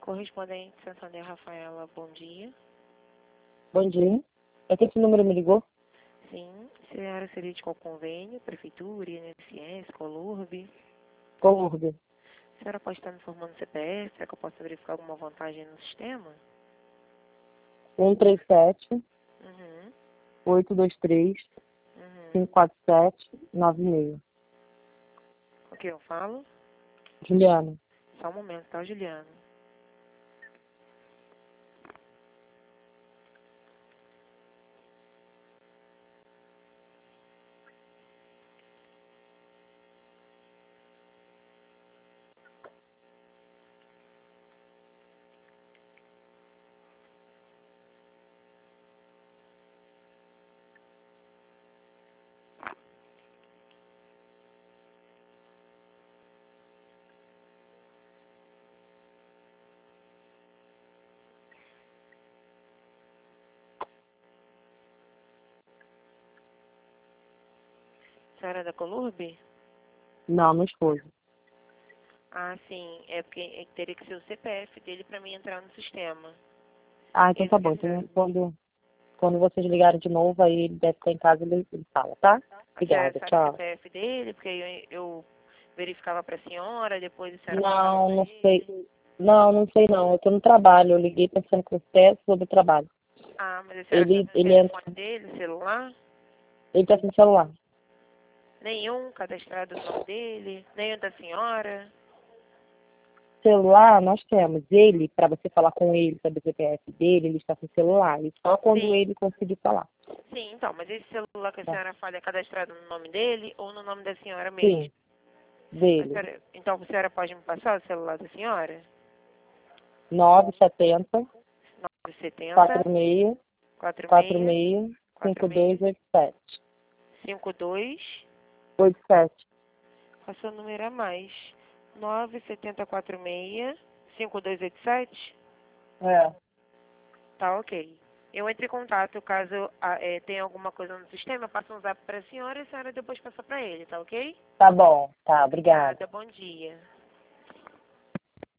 Correspondente Santander Rafaela, bom dia. Bom dia. É que esse número me ligou? Sim, a senhora seria de qual convênio? Prefeitura, INSS, Colurb? Colurb. A senhora pode estar me informando o CPF? Será que eu posso verificar alguma vantagem no sistema? 137 Uhum, 823 uhum. 547 96. O que eu falo? Juliana. Só um momento, tá, Juliana? A senhora é da Colurb? Não, meu esposo. Ah, sim, é porque teria que ser o CPF dele para mim entrar no sistema. Ah, então Esse tá que bom. a senhora, Então, quando vocês ligarem de novo, aí ele deve estar em casa, ele fala, tá? a senhora Obrigada, sabe o tchau. CPF dele? Porque eu verificava para a senhora, depois a senhora passava Não, para não ele. sei. Não sei não. Eu tô no trabalho. Eu liguei pensando que você é sobre o trabalho. Ah, mas a senhora sabe Ele, o ele entra. telefone dele, celular? Ele tá sem celular. Nenhum cadastrado no nome dele, nenhum da senhora. Celular nós temos. Ele, para você falar com ele sobre o CPF dele, ele está sem celular. E só quando Sim, ele conseguir falar. sim, então, mas esse celular que a Tá? senhora fala é cadastrado no nome dele ou no nome da senhora mesmo? Sim, dele. Então a senhora pode me passar o celular da senhora? 970 970 46 46 46 46 5287. 52. 87. Qual é o seu número a mais? 97046 5287? É. Tá, ok. Eu entro em contato caso tenha alguma coisa no sistema, eu passo um zap para a senhora e a senhora depois passa para ele, tá ok? Tá bom. Tá, obrigada. Obrigada, bom dia.